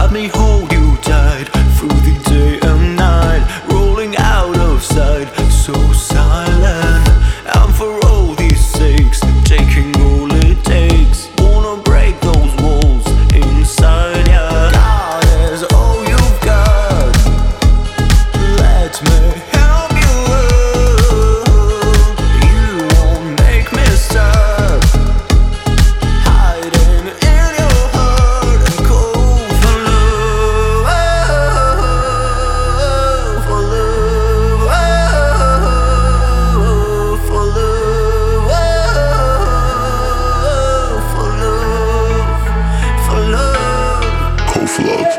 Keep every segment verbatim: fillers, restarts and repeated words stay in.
let me hold you tight through the day and night, rolling out of sight, so silent. And for all these sakes, taking all it takes, wanna break those walls inside ya. God is all you've got, let me help you up. You won't make me stop hiding in your heart and cold for love, for love, for love, for love, for love. Cold for love.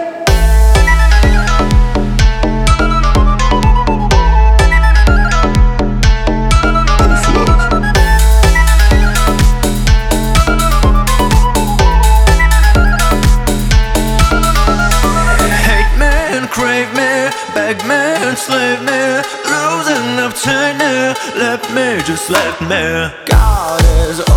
Crave me, beg me, enslave me, losing up tight now. Let me, just let me. God is